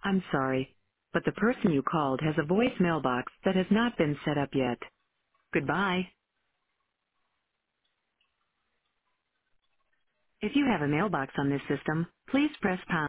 I'm sorry, but the person you called has a voice mailbox that has not been set up yet. Goodbye. If you have a mailbox on this system, please press pound.